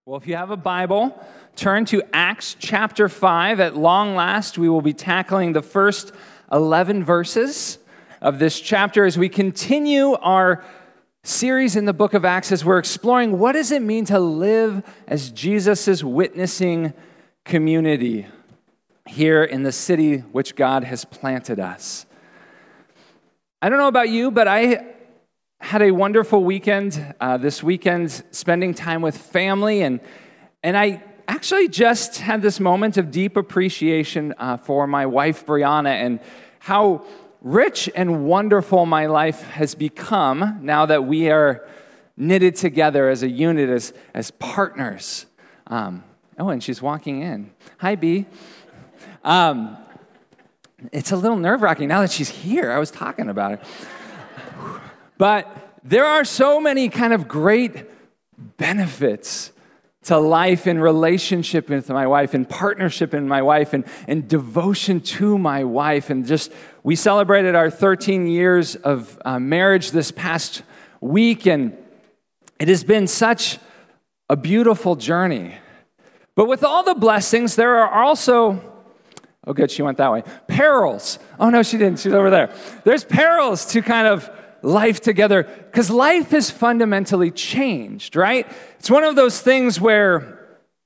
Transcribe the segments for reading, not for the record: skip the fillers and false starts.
Well, if you have a Bible, turn to Acts chapter 5. At long last, we will be tackling the first 11 verses of this chapter as we continue our series in the book of Acts as we're exploring what does it mean to live as Jesus' witnessing community here in the city which God has planted us. I don't know about you, but I had a wonderful weekend this weekend, spending time with family, and I actually just had this moment of deep appreciation for my wife, Brianna, and how rich and wonderful my life has become now that we are knitted together as a unit, as partners. And she's walking in. Hi, B. It's a little nerve-wracking now that she's here. I was talking about it. But there are so many kind of great benefits to life in relationship with my wife, in partnership in my wife, and devotion to my wife. And just, we celebrated our 13 years of marriage this past week, and it has been such a beautiful journey. But with all the blessings, there are also, oh good, she went that way, perils. Oh no, she didn't, she's over there. There's perils to kind of life together, because life is fundamentally changed, right? It's one of those things where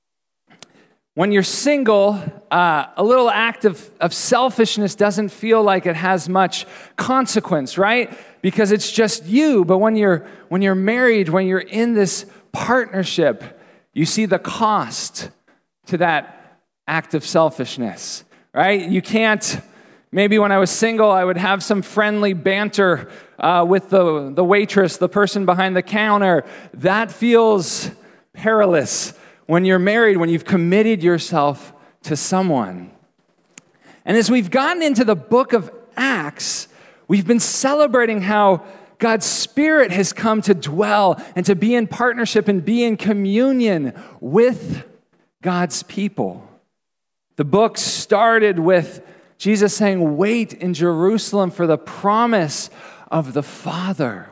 when you're single, a little act of selfishness doesn't feel like it has much consequence, right? Because it's just you. But when you're married, when you're in this partnership, you see the cost to that act of selfishness, right? You can't. Maybe when I was single, I would have some friendly banter with the waitress, the person behind the counter. That feels perilous when you're married, when you've committed yourself to someone. And as we've gotten into the book of Acts, we've been celebrating how God's Spirit has come to dwell and to be in partnership and be in communion with God's people. The book started with Jesus saying, wait in Jerusalem for the promise of the Father.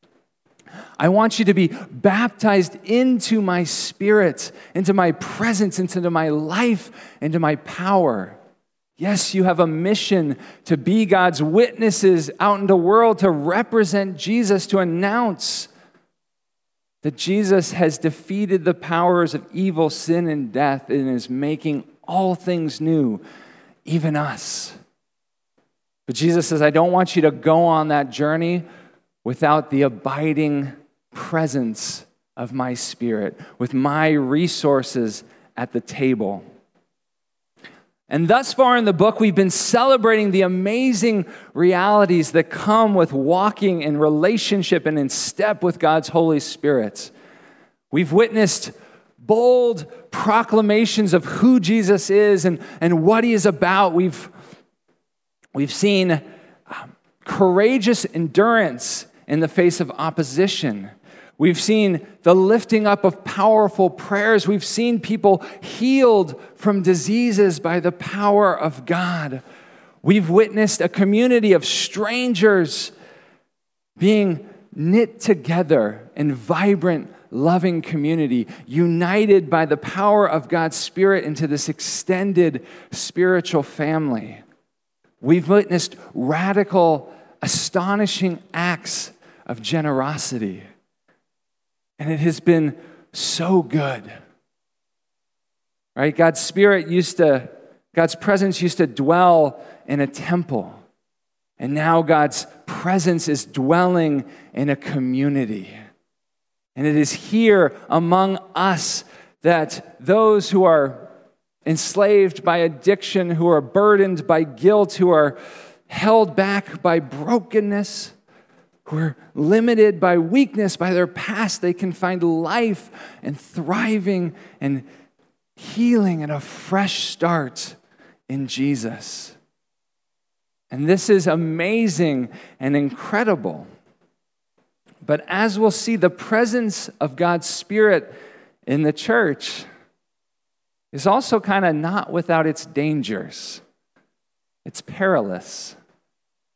I want you to be baptized into my Spirit, into my presence, into my life, into my power. Yes, you have a mission to be God's witnesses out in the world, to represent Jesus, to announce that Jesus has defeated the powers of evil, sin, and death, and is making all things new. Even us. But Jesus says, I don't want you to go on that journey without the abiding presence of my Spirit, with my resources at the table. And thus far in the book, we've been celebrating the amazing realities that come with walking in relationship and in step with God's Holy Spirit. We've witnessed bold proclamations of who Jesus is and what he is about. We've seen courageous endurance in the face of opposition. We've seen the lifting up of powerful prayers. We've seen people healed from diseases by the power of God. We've witnessed a community of strangers being knit together in vibrant, loving community, united by the power of God's Spirit into this extended spiritual family. We've witnessed radical, astonishing acts of generosity. And it has been so good. Right? God's presence used to dwell in a temple. And now God's presence is dwelling in a community. And it is here among us that those who are enslaved by addiction, who are burdened by guilt, who are held back by brokenness, who are limited by weakness, by their past, they can find life and thriving and healing and a fresh start in Jesus. And this is amazing and incredible. But as we'll see, the presence of God's Spirit in the church is also kind of not without its dangers. It's perilous.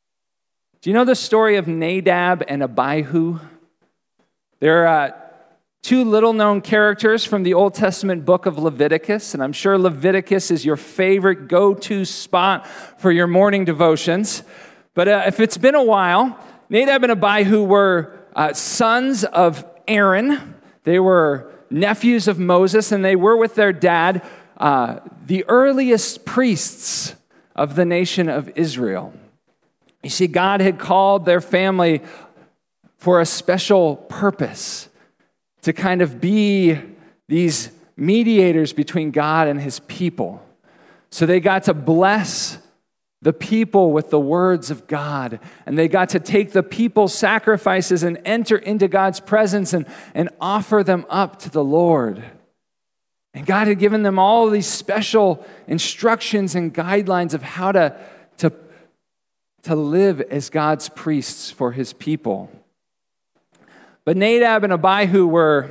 Do you know the story of Nadab and Abihu? They're two little-known characters from the Old Testament book of Leviticus, and I'm sure Leviticus is your favorite go-to spot for your morning devotions. But if it's been a while, Nadab and Abihu were sons of Aaron. They were nephews of Moses, and they were with their dad the earliest priests of the nation of Israel. You see, God had called their family for a special purpose, to kind of be these mediators between God and his people. So they got to bless the people with the words of God, and they got to take the people's sacrifices and enter into God's presence and offer them up to the Lord. And God had given them all these special instructions and guidelines of how to live as God's priests for his people. But Nadab and Abihu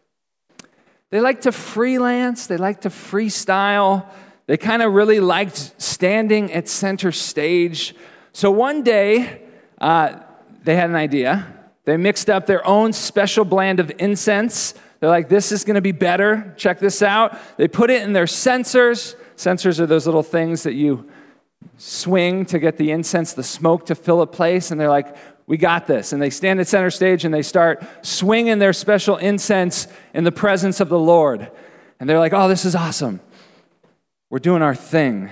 they liked to freelance, they liked to freestyle, they kind of really liked standing at center stage. So one day, they had an idea. They mixed up their own special blend of incense. They're like, this is going to be better. Check this out. They put it in their censers. Censers are those little things that you swing to get the incense, the smoke to fill a place. And they're like, we got this. And they stand at center stage and they start swinging their special incense in the presence of the Lord. And they're like, oh, this is awesome. We're doing our thing.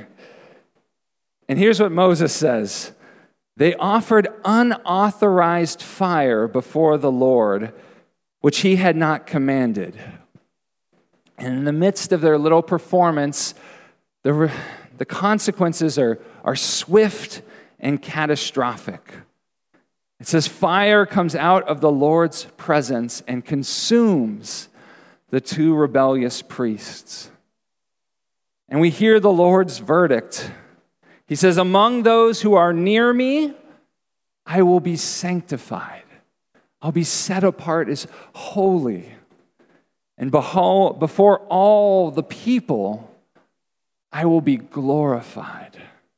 And here's what Moses says. They offered unauthorized fire before the Lord, which he had not commanded. And in the midst of their little performance, the consequences are swift and catastrophic. It says, fire comes out of the Lord's presence and consumes the two rebellious priests. And we hear the Lord's verdict. He says, among those who are near me, I will be sanctified. I'll be set apart as holy. And before all the people, I will be glorified.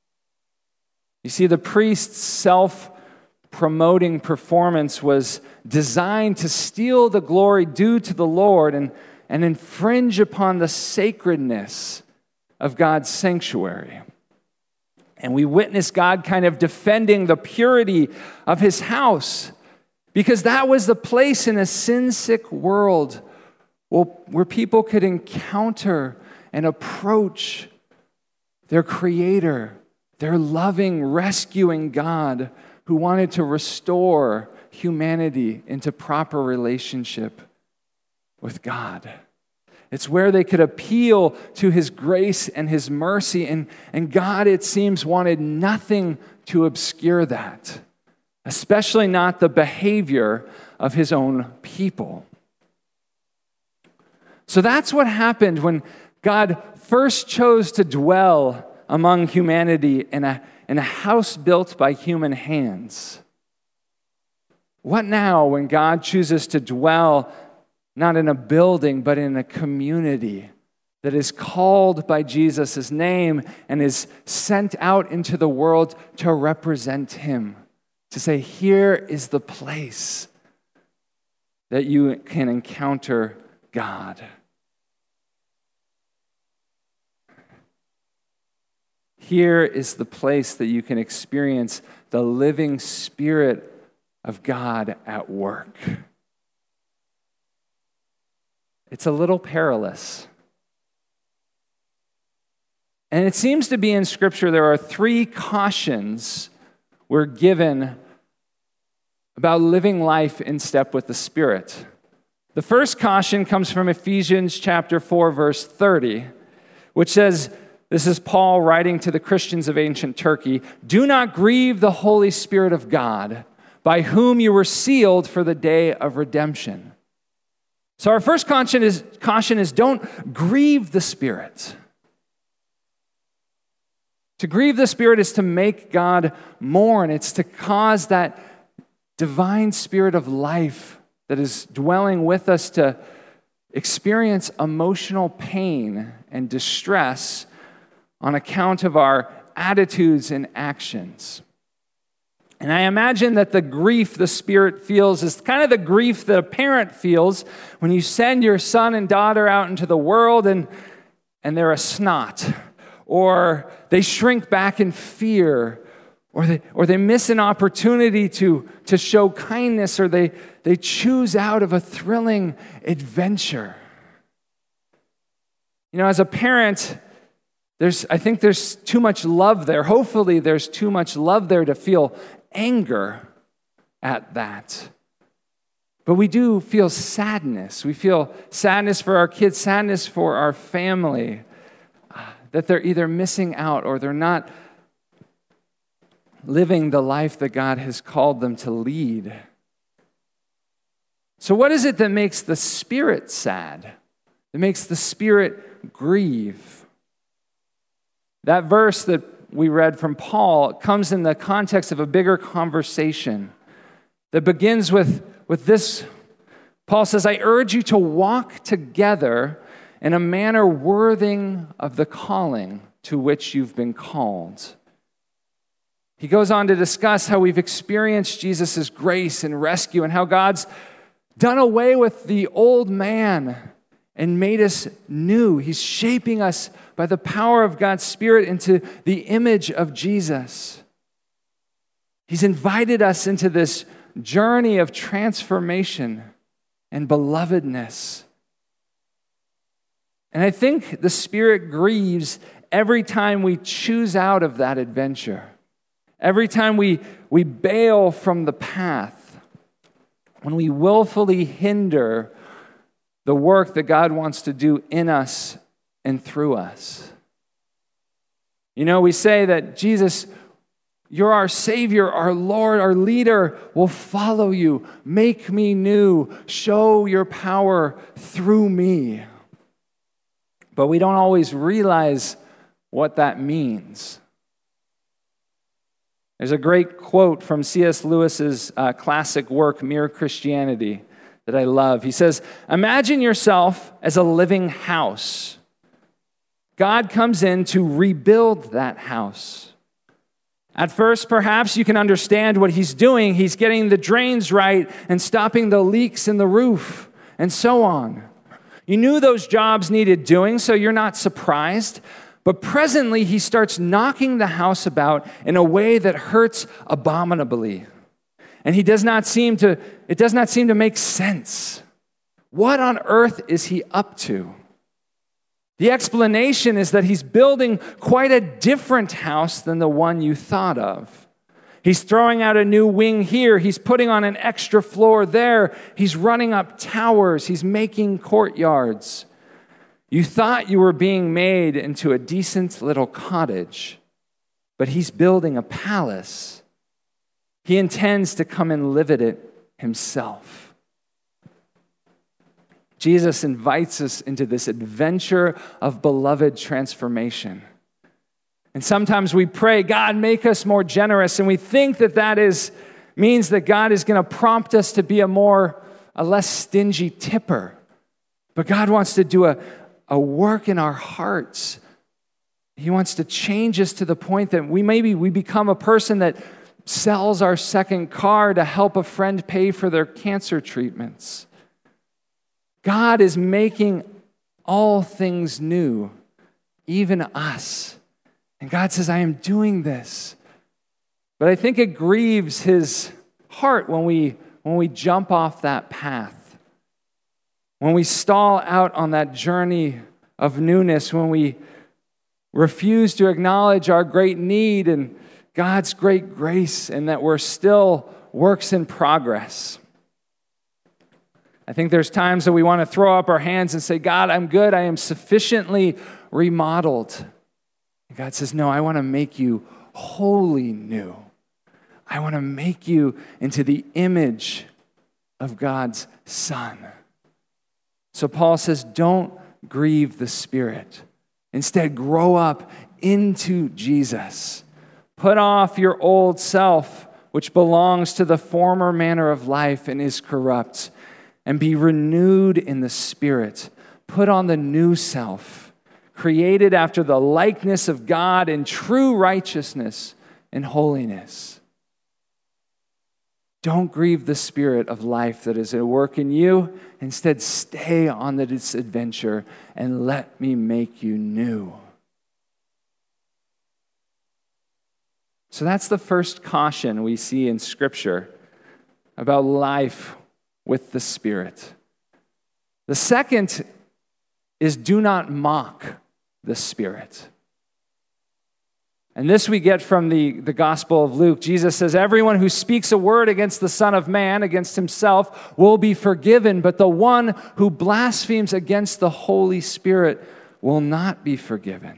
You see, the priest's self-promoting performance was designed to steal the glory due to the Lord and infringe upon the sacredness of God's sanctuary. And we witness God kind of defending the purity of his house, because that was the place in a sin-sick world where people could encounter and approach their Creator, their loving, rescuing God who wanted to restore humanity into proper relationship with God. It's where they could appeal to his grace and his mercy, and God, it seems, wanted nothing to obscure that, especially not the behavior of his own people. So that's what happened when God first chose to dwell among humanity in a house built by human hands. What now when God chooses to dwell not in a building, but in a community that is called by Jesus' name and is sent out into the world to represent him, to say, here is the place that you can encounter God. Here is the place that you can experience the living Spirit of God at work. It's a little perilous. And it seems to be in Scripture there are 3 cautions we're given about living life in step with the Spirit. The first caution comes from Ephesians chapter 4, verse 30, which says, this is Paul writing to the Christians of ancient Turkey, do not grieve the Holy Spirit of God, by whom you were sealed for the day of redemption. So our first caution is don't grieve the Spirit. To grieve the Spirit is to make God mourn. It's to cause that divine Spirit of life that is dwelling with us to experience emotional pain and distress on account of our attitudes and actions. And I imagine that the grief the Spirit feels is kind of the grief that a parent feels when you send your son and daughter out into the world and they're a snot, or they shrink back in fear, or they miss an opportunity to show kindness, or they choose out of a thrilling adventure. You know, as a parent, I think there's too much love there. Hopefully there's too much love there to feel anger at that. But we do feel sadness. We feel sadness for our kids, sadness for our family, that they're either missing out or they're not living the life that God has called them to lead. So what is it that makes the Spirit sad? That makes the Spirit grieve? That verse that we read from Paul comes in the context of a bigger conversation that begins with this. Paul says, I urge you to walk together in a manner worthy of the calling to which you've been called. He goes on to discuss how we've experienced Jesus' grace and rescue and how God's done away with the old man and made us new. He's shaping us by the power of God's Spirit into the image of Jesus. He's invited us into this journey of transformation and belovedness. And I think the Spirit grieves every time we choose out of that adventure. Every time we bail from the path. When we willfully hinder the work that God wants to do in us and through us. You know, we say that Jesus, you're our Savior, our Lord, our leader, will follow you. Make me new. Show your power through me. But we don't always realize what that means. There's a great quote from C.S. Lewis's classic work, Mere Christianity, that I love. He says, imagine yourself as a living house. God comes in to rebuild that house. At first, perhaps you can understand what he's doing. He's getting the drains right and stopping the leaks in the roof and so on. You knew those jobs needed doing, so you're not surprised. But presently, he starts knocking the house about in a way that hurts abominably. And it does not seem to make sense. What on earth is he up to? The explanation is that he's building quite a different house than the one you thought of. He's throwing out a new wing here. He's putting on an extra floor there. He's running up towers. He's making courtyards. You thought you were being made into a decent little cottage, but he's building a palace. He intends to come and live in it himself. Jesus invites us into this adventure of beloved transformation. And sometimes we pray, God, make us more generous. And we think that means that God is going to prompt us to be a less stingy tipper. But God wants to do a work in our hearts. He wants to change us to the point that we become a person that sells our second car to help a friend pay for their cancer treatments. God is making all things new, even us. And God says, I am doing this. But I think it grieves his heart when we jump off that path. When we stall out on that journey of newness, when we refuse to acknowledge our great need and God's great grace, and that we're still works in progress. I think there's times that we want to throw up our hands and say, God, I'm good. I am sufficiently remodeled. And God says, no, I want to make you wholly new. I want to make you into the image of God's Son. So Paul says, don't grieve the Spirit. Instead, grow up into Jesus. Put off your old self, which belongs to the former manner of life and is corrupt, and be renewed in the Spirit. Put on the new self, created after the likeness of God in true righteousness and holiness. Don't grieve the Spirit of life that is at work in you. Instead, stay on this adventure and let me make you new. So that's the first caution we see in Scripture about life with the Spirit. The second is do not mock the Spirit. And this we get from the Gospel of Luke. Jesus says, everyone who speaks a word against the Son of Man, against himself, will be forgiven, but the one who blasphemes against the Holy Spirit will not be forgiven.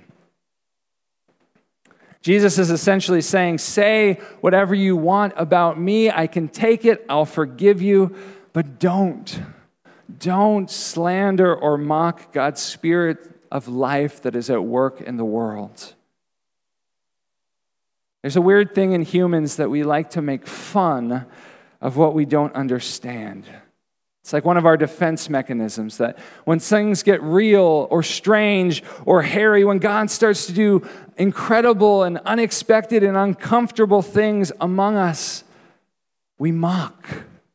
Jesus is essentially saying, say whatever you want about me. I can take it. I'll forgive you. But don't slander or mock God's Spirit of life that is at work in the world. There's a weird thing in humans that we like to make fun of what we don't understand. It's like one of our defense mechanisms that when things get real or strange or hairy, when God starts to do incredible and unexpected and uncomfortable things among us, we mock.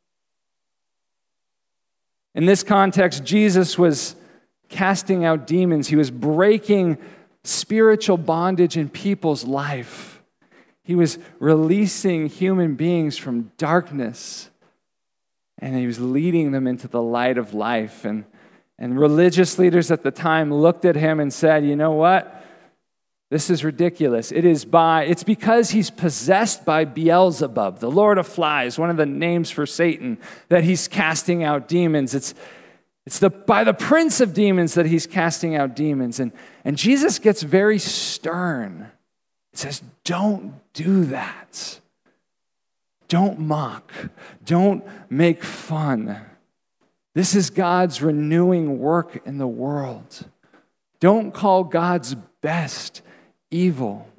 In this context, Jesus was casting out demons. He was breaking spiritual bondage in people's life. He was releasing human beings from darkness, and he was leading them into the light of life. And religious leaders at the time looked at him and said, you know what? This is ridiculous. It's because he's possessed by Beelzebub, the Lord of Flies, one of the names for Satan, that he's casting out demons. It's by the prince of demons that he's casting out demons. And Jesus gets very stern. He says, don't do that. Don't mock. Don't make fun. This is God's renewing work in the world. Don't call God's best evil.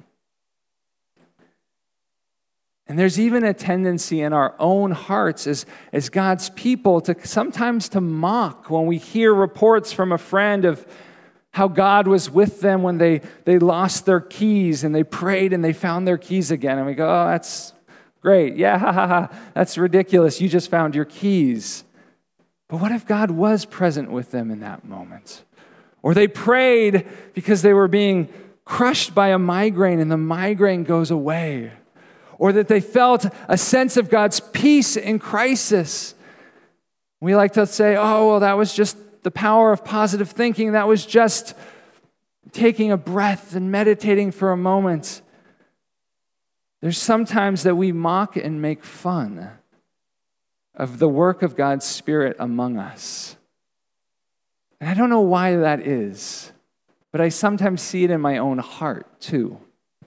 And there's even a tendency in our own hearts as God's people to sometimes to mock when we hear reports from a friend of how God was with them when they lost their keys and they prayed and they found their keys again. And we go, oh, that's great. Yeah, ha, ha, ha. That's ridiculous. You just found your keys. But what if God was present with them in that moment? Or they prayed because they were being crushed by a migraine and the migraine goes away. Or that they felt a sense of God's peace in crisis. We like to say, oh, well, that was just the power of positive thinking. That was just taking a breath and meditating for a moment. There's sometimes that we mock and make fun of the work of God's Spirit among us. And I don't know why that is, but I sometimes see it in my own heart too.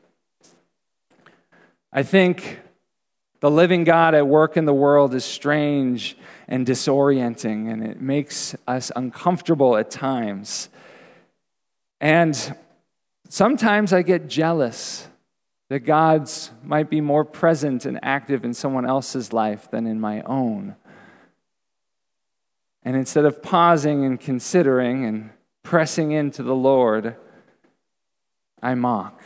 I think the living God at work in the world is strange and disorienting, and it makes us uncomfortable at times. And sometimes I get jealous that God's might be more present and active in someone else's life than in my own. And instead of pausing and considering and pressing into the Lord, I mock.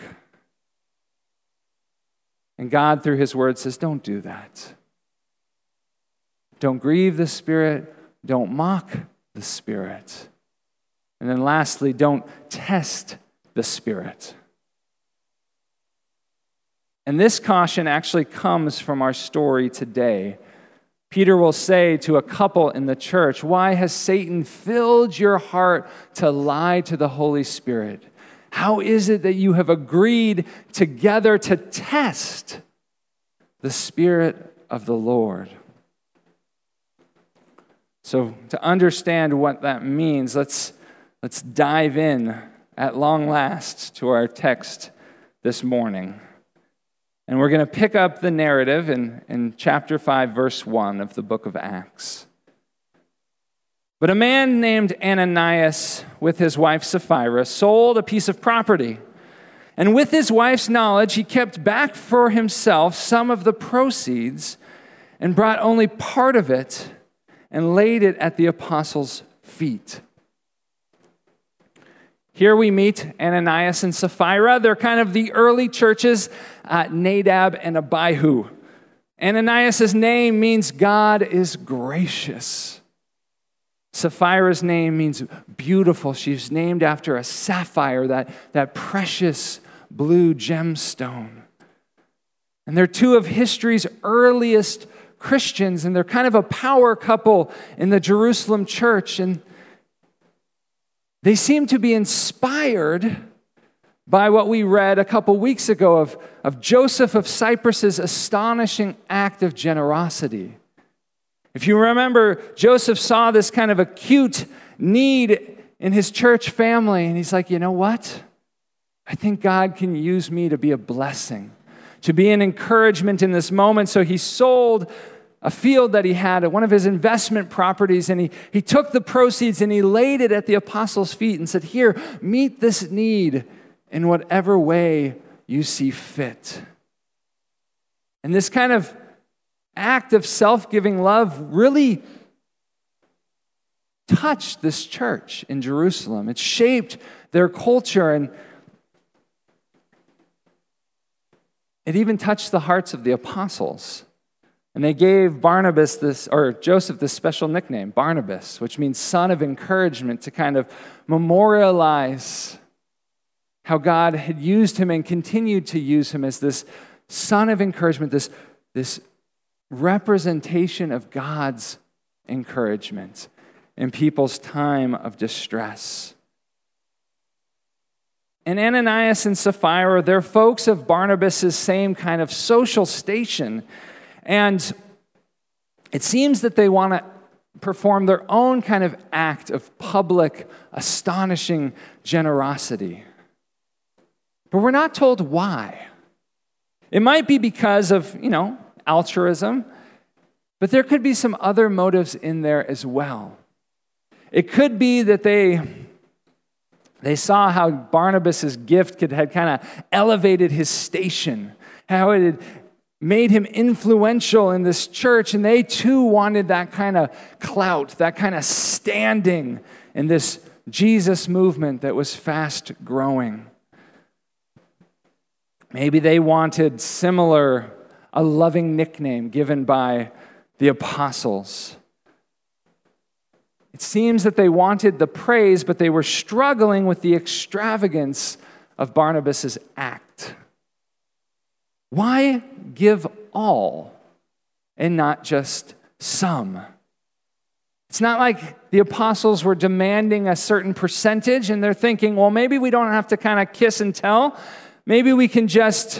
And God, through his word, says, don't do that. Don't grieve the Spirit. Don't mock the Spirit. And then lastly, don't test the Spirit. And this caution actually comes from our story today. Peter will say to a couple in the church, why has Satan filled your heart to lie to the Holy Spirit? How is it that you have agreed together to test the Spirit of the Lord? So to understand what that means, let's dive in at long last to our text this morning. And we're going to pick up the narrative in chapter 5, verse 1 of the book of Acts. But a man named Ananias, with his wife Sapphira, sold a piece of property. And with his wife's knowledge, he kept back for himself some of the proceeds and brought only part of it and laid it at the apostles' feet. Here we meet Ananias and Sapphira. They're kind of the early churches, Nadab and Abihu. Ananias' name means God is gracious. Sapphira's name means beautiful. She's named after a sapphire, that precious blue gemstone. And they're two of history's earliest Christians, and they're kind of a power couple in the Jerusalem church. And they seem to be inspired by what we read a couple weeks ago of Joseph of Cyprus's astonishing act of generosity. If you remember, Joseph saw this kind of acute need in his church family, and he's like, you know what? I think God can use me to be a blessing, to be an encouragement in this moment. So he sold a field that he had at one of his investment properties, and he took the proceeds and he laid it at the apostles' feet and said, here, meet this need in whatever way you see fit. And this kind of act of self-giving love really touched this church in Jerusalem. It shaped their culture, and it even touched the hearts of the apostles. And they gave Joseph this special nickname, Barnabas, which means son of encouragement, to kind of memorialize how God had used him and continued to use him as this son of encouragement, this representation of God's encouragement in people's time of distress. And Ananias and Sapphira, they're folks of Barnabas' same kind of social station. And it seems that they want to perform their own kind of act of public, astonishing generosity. But we're not told why. It might be because of, altruism, but there could be some other motives in there as well. It could be that they saw how Barnabas' gift had kind of elevated his station, how it had made him influential in this church, and they too wanted that kind of clout, that kind of standing in this Jesus movement that was fast growing. Maybe they wanted a loving nickname given by the apostles. It seems that they wanted the praise, but they were struggling with the extravagance of Barnabas' act. Why give all and not just some? It's not like the apostles were demanding a certain percentage and they're thinking, well, maybe we don't have to kind of kiss and tell. Maybe we can just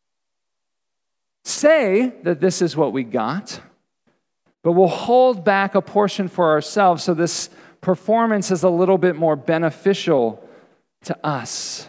say that this is what we got, but we'll hold back a portion for ourselves so this performance is a little bit more beneficial to us.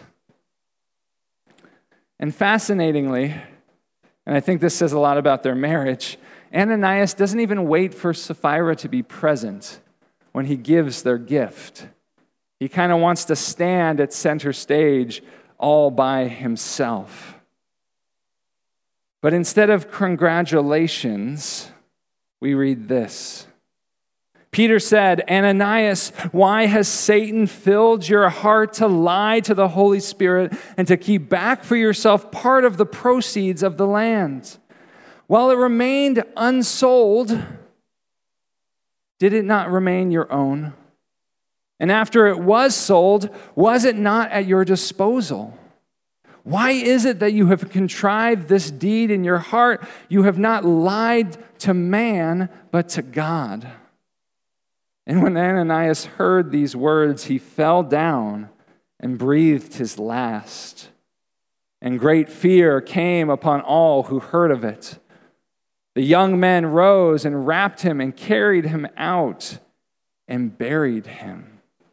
And fascinatingly, and I think this says a lot about their marriage, Ananias doesn't even wait for Sapphira to be present when he gives their gift. He kind of wants to stand at center stage all by himself. But instead of congratulations, we read this. Peter said, Ananias, why has Satan filled your heart to lie to the Holy Spirit and to keep back for yourself part of the proceeds of the land? While it remained unsold, did it not remain your own? And after it was sold, was it not at your disposal? Why is it that you have contrived this deed in your heart? You have not lied to man, but to God. And when Ananias heard these words, he fell down and breathed his last. And great fear came upon all who heard of it. The young men rose and wrapped him and carried him out and buried him.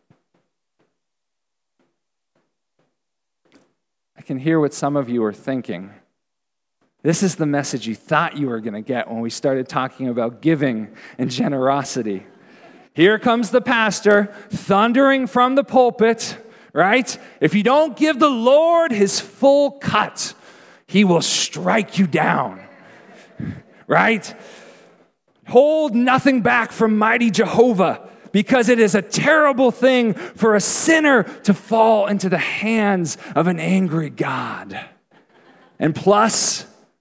I can hear what some of you are thinking. This is the message you thought you were going to get when we started talking about giving and generosity. Here comes the pastor thundering from the pulpit, right? If you don't give the Lord his full cut, he will strike you down, right? Hold nothing back from mighty Jehovah, because it is a terrible thing for a sinner to fall into the hands of an angry God. And plus,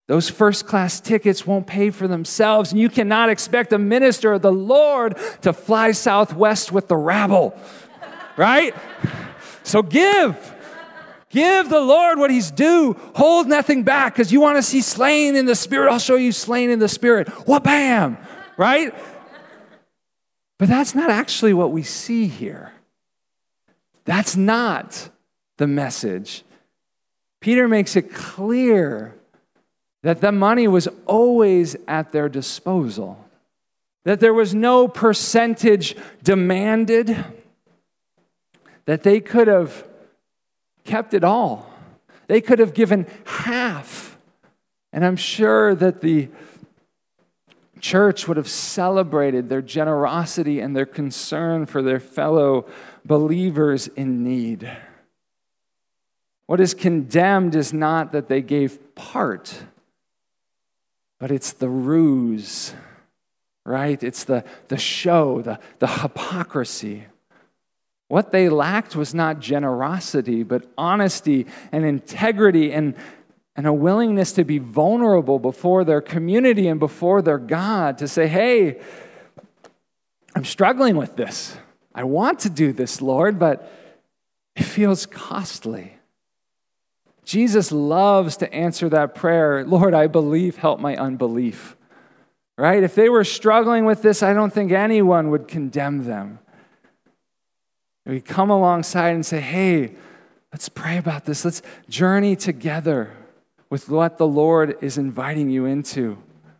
Those first-class tickets won't pay for themselves, and you cannot expect a minister of the Lord to fly Southwest with the rabble, right? So give. Give the Lord what he's due. Hold nothing back, because you want to see slain in the Spirit. I'll show you slain in the Spirit. Wha-bam, right? But that's not actually what we see here. That's not the message. Peter makes it clear that the money was always at their disposal, that there was no percentage demanded, that they could have kept it all. They could have given half. And I'm sure that the church would have celebrated their generosity and their concern for their fellow believers in need. What is condemned is not that they gave part, but it's the ruse, right? It's the show, the hypocrisy. What they lacked was not generosity, but honesty and integrity and a willingness to be vulnerable before their community and before their God, to say, hey, I'm struggling with this. I want to do this, Lord, but it feels costly. Jesus loves to answer that prayer, Lord, I believe, help my unbelief. Right? If they were struggling with this, I don't think anyone would condemn them. We come alongside and say, hey, let's pray about this. Let's journey together with what the Lord is inviting you into.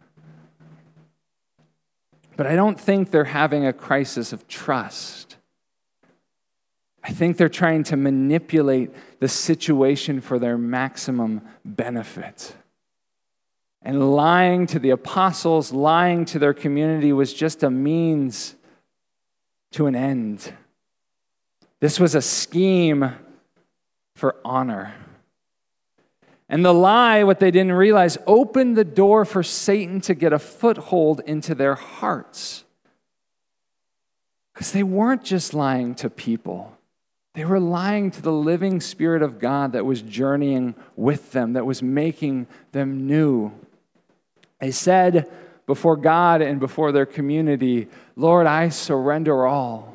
But I don't think they're having a crisis of trust. I think they're trying to manipulate the situation for their maximum benefit. And lying to the apostles, lying to their community was just a means to an end. This was a scheme for honor. And the lie, what they didn't realize, opened the door for Satan to get a foothold into their hearts. Because they weren't just lying to people. They were lying to the living Spirit of God that was journeying with them, that was making them new. They said before God and before their community, Lord, I surrender all.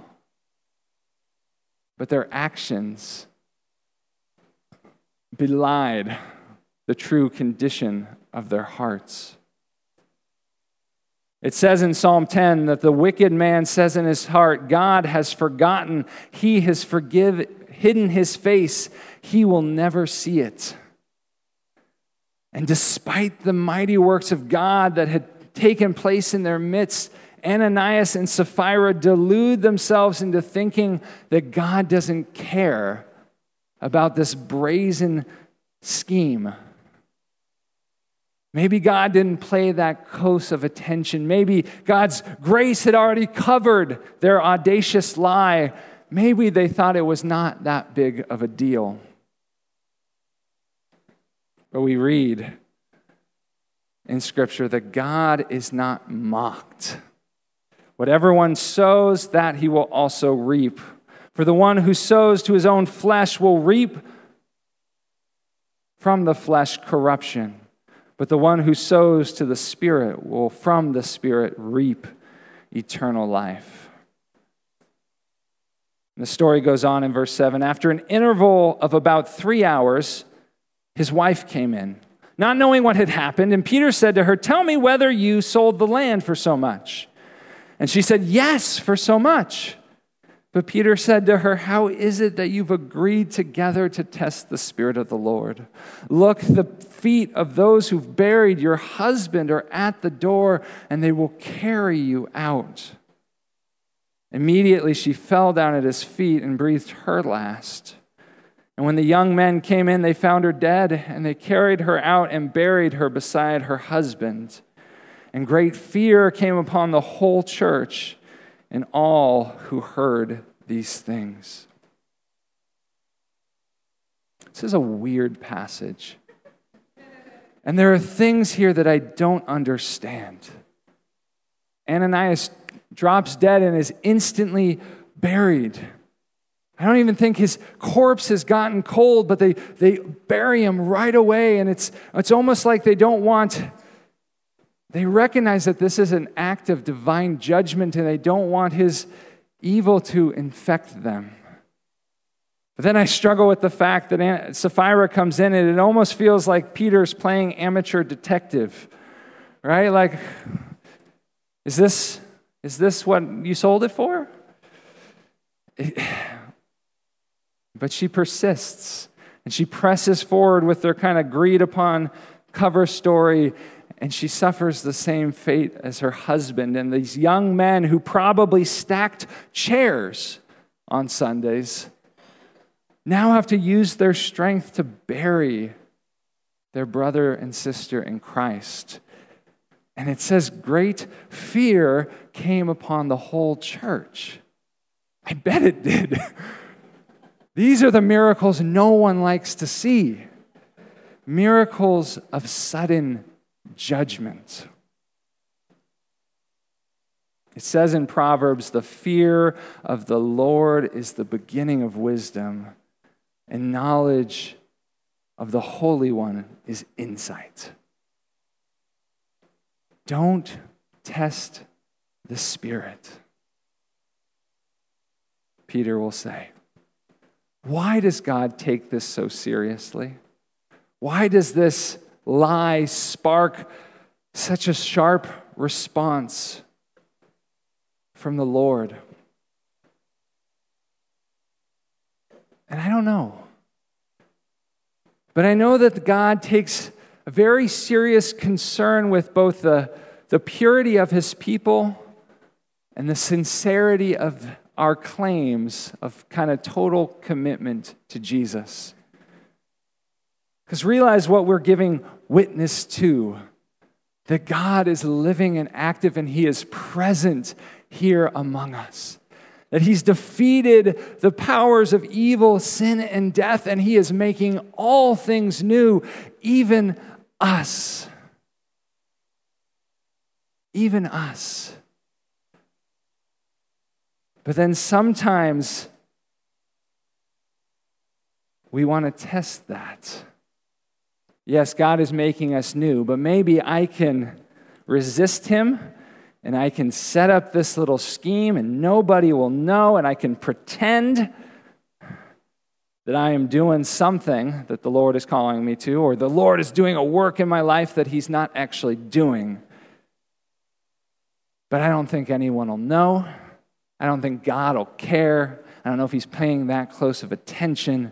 But their actions belied the true condition of their hearts. It says in Psalm 10 that the wicked man says in his heart, God has forgotten, he has hidden his face, he will never see it. And despite the mighty works of God that had taken place in their midst, Ananias and Sapphira delude themselves into thinking that God doesn't care about this brazen scheme. Maybe God didn't pay that close of attention. Maybe God's grace had already covered their audacious lie. Maybe they thought it was not that big of a deal. But we read in Scripture that God is not mocked. Whatever one sows, that he will also reap. For the one who sows to his own flesh will reap from the flesh corruption. But the one who sows to the Spirit will from the Spirit reap eternal life. And the story goes on in verse 7. After an interval of about 3 hours, his wife came in, not knowing what had happened. And Peter said to her, tell me whether you sold the land for so much. And she said, yes, for so much. But Peter said to her, how is it that you've agreed together to test the Spirit of the Lord? Look, the feet of those who've buried your husband are at the door, and they will carry you out. Immediately she fell down at his feet and breathed her last. And when the young men came in, they found her dead, and they carried her out and buried her beside her husband. And great fear came upon the whole church and all who heard these things. This is a weird passage. And there are things here that I don't understand. Ananias drops dead and is instantly buried. I don't even think his corpse has gotten cold, but they bury him right away, and it's almost like they recognize that this is an act of divine judgment, and they don't want his evil to infect them. But then I struggle with the fact that Sapphira comes in, and it almost feels like Peter's playing amateur detective, right? Like, is this what you sold it for? But she persists, and she presses forward with their kind of agreed-upon cover story, and she suffers the same fate as her husband and these young men who probably stacked chairs on Sundays now have to use their strength to bury their brother and sister in Christ. And it says great fear came upon the whole church. I bet it did. These are the miracles no one likes to see. Miracles of sudden judgment. It says in Proverbs, the fear of the Lord is the beginning of wisdom, and knowledge of the Holy One is insight. Don't test the Spirit, Peter will say. Why does God take this so seriously? Why does this lie spark such a sharp response from the Lord? And I don't know. But I know that God takes a very serious concern with both the purity of his people and the sincerity of our claims of kind of total commitment to Jesus. Because realize what we're giving witness to, that God is living and active and he is present here among us. That he's defeated the powers of evil, sin, and death, and he is making all things new, even us. Even us. But then sometimes we want to test that. Yes, God is making us new, but maybe I can resist him and I can set up this little scheme and nobody will know, and I can pretend that I am doing something that the Lord is calling me to, or the Lord is doing a work in my life that he's not actually doing. But I don't think anyone will know. I don't think God will care. I don't know if he's paying that close of attention.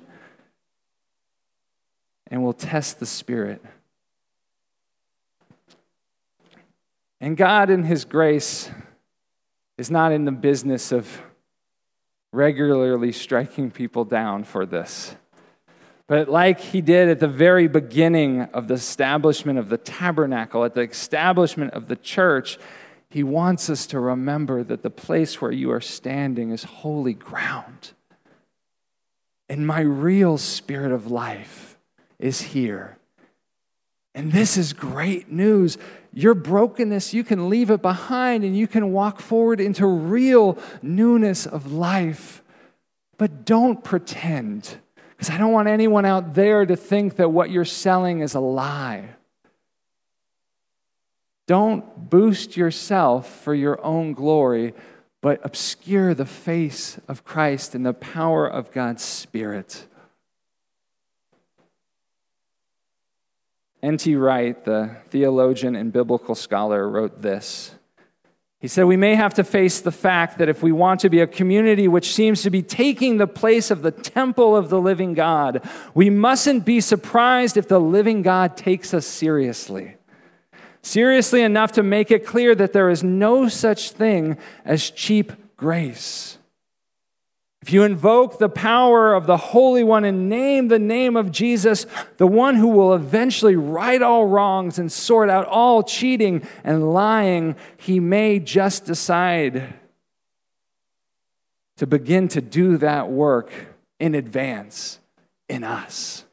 And we'll test the Spirit. And God, in his grace, is not in the business of regularly striking people down for this. But like he did at the very beginning of the establishment of the tabernacle, at the establishment of the church, he wants us to remember that the place where you are standing is holy ground. And my real spirit of life is here. And this is great news. Your brokenness, you can leave it behind and you can walk forward into real newness of life. But don't pretend, because I don't want anyone out there to think that what you're selling is a lie. Don't boost yourself for your own glory, but obscure the face of Christ and the power of God's Spirit. N.T. Wright, the theologian and biblical scholar, wrote this. He said, we may have to face the fact that if we want to be a community which seems to be taking the place of the temple of the living God, we mustn't be surprised if the living God takes us seriously. Seriously enough to make it clear that there is no such thing as cheap grace. If you invoke the power of the Holy One and name the name of Jesus, the one who will eventually right all wrongs and sort out all cheating and lying, he may just decide to begin to do that work in advance in us.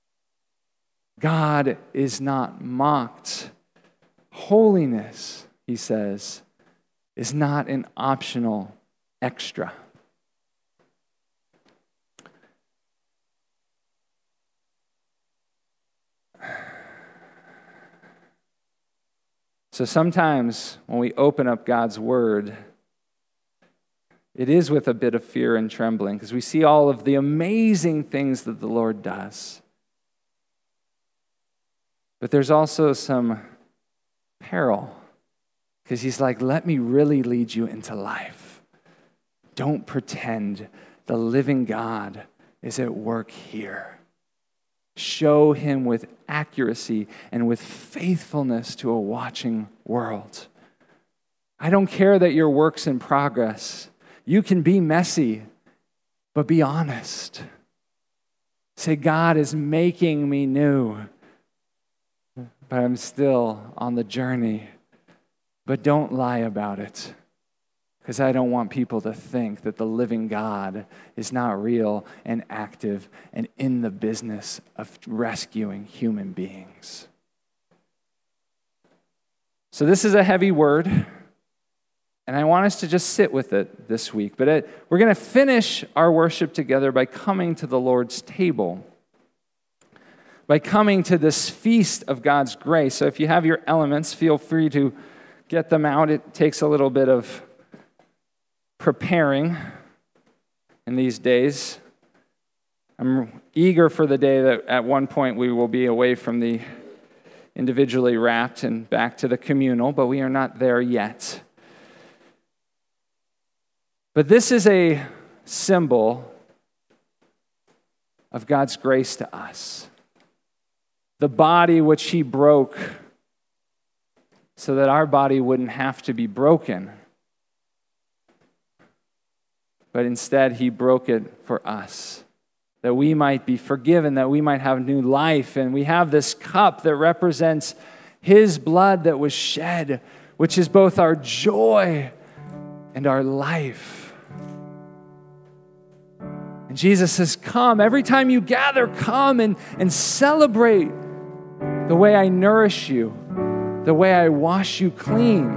God is not mocked. Holiness, he says, is not an optional extra. So sometimes when we open up God's word, it is with a bit of fear and trembling because we see all of the amazing things that the Lord does. But there's also some peril because he's like, let me really lead you into life. Don't pretend the living God is at work here. Show him with accuracy and with faithfulness to a watching world. I don't care that your work's in progress. You can be messy, but be honest. Say, God is making me new, but I'm still on the journey. But don't lie about it, because I don't want people to think that the living God is not real and active and in the business of rescuing human beings. So this is a heavy word, and I want us to just sit with it this week. But we're going to finish our worship together by coming to the Lord's table, by coming to this feast of God's grace. So if you have your elements, feel free to get them out. It takes a little bit of preparing in these days. I'm eager for the day that at one point we will be away from the individually wrapped and back to the communal, but we are not there yet. But this is a symbol of God's grace to us. The body which he broke so that our body wouldn't have to be broken. But instead, he broke it for us, that we might be forgiven, that we might have new life. And we have this cup that represents his blood that was shed, which is both our joy and our life. And Jesus says, come. Every time you gather, come and celebrate the way I nourish you, the way I wash you clean.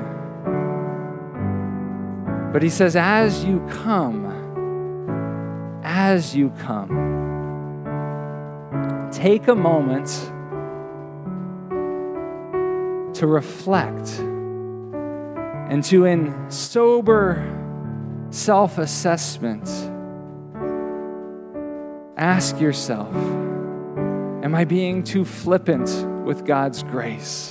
But he says, as you come, take a moment to reflect and to, in sober self-assessment, ask yourself, am I being too flippant with God's grace?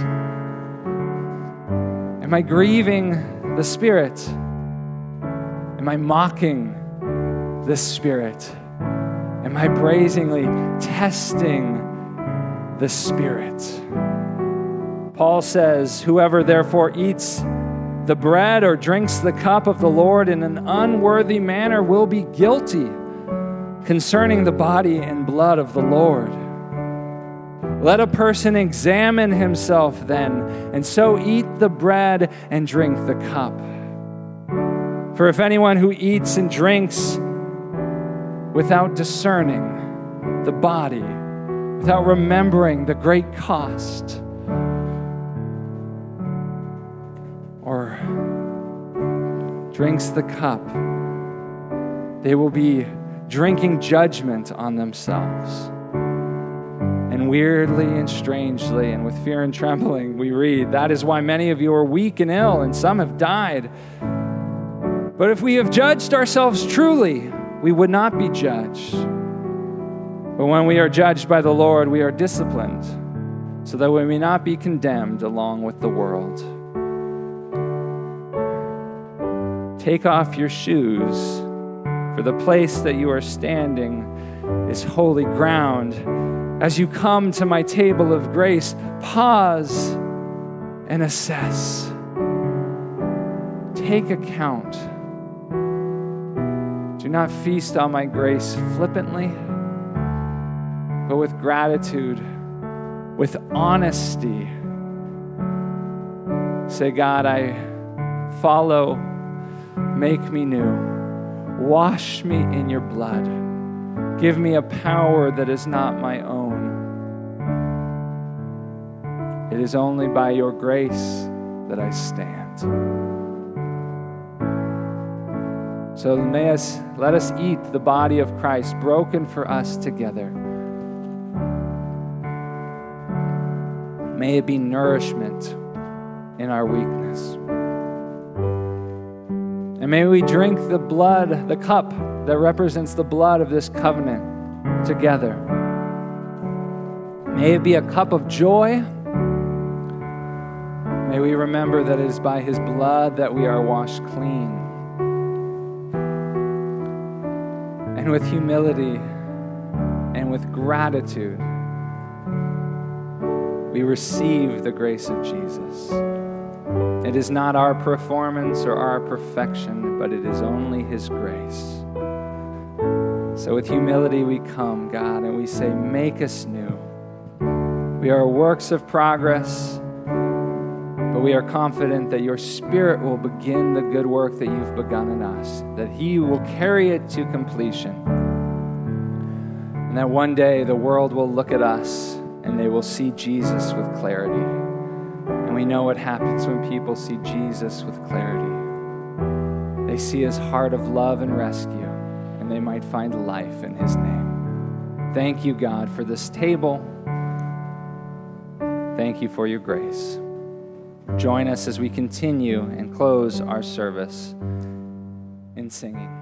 Am I grieving the Spirit? Am I mocking the Spirit? Am I brazenly testing the Spirit? Paul says, whoever therefore eats the bread or drinks the cup of the Lord in an unworthy manner will be guilty concerning the body and blood of the Lord. Let a person examine himself then, and so eat the bread and drink the cup. For if anyone who eats and drinks without discerning the body, without remembering the great cost, or drinks the cup, they will be drinking judgment on themselves. And weirdly and strangely and with fear and trembling, we read, that is why many of you are weak and ill, and some have died. But if we have judged ourselves truly, we would not be judged. But when we are judged by the Lord, we are disciplined, so that we may not be condemned along with the world. Take off your shoes, for the place that you are standing is holy ground. As you come to my table of grace, pause and assess. Take account. Do not feast on my grace flippantly, but with gratitude, with honesty. Say, God, I follow, make me new. Wash me in your blood. Give me a power that is not my own. It is only by your grace that I stand. So let us eat the body of Christ broken for us together. May it be nourishment in our weakness. And may we drink the blood, the cup that represents the blood of this covenant together. May it be a cup of joy. May we remember that it is by his blood that we are washed clean. And with humility and with gratitude, we receive the grace of Jesus. It is not our performance or our perfection, but it is only his grace. So with humility we come, God, and we say, make us new. We are works of progress, but we are confident that your Spirit will begin the good work that you've begun in us, that he will carry it to completion, and that one day the world will look at us and they will see Jesus with clarity. And we know what happens when people see Jesus with clarity. They see his heart of love and rescue, and they might find life in his name. Thank you, God, for this table. Thank you for your grace. Join us as we continue and close our service in singing.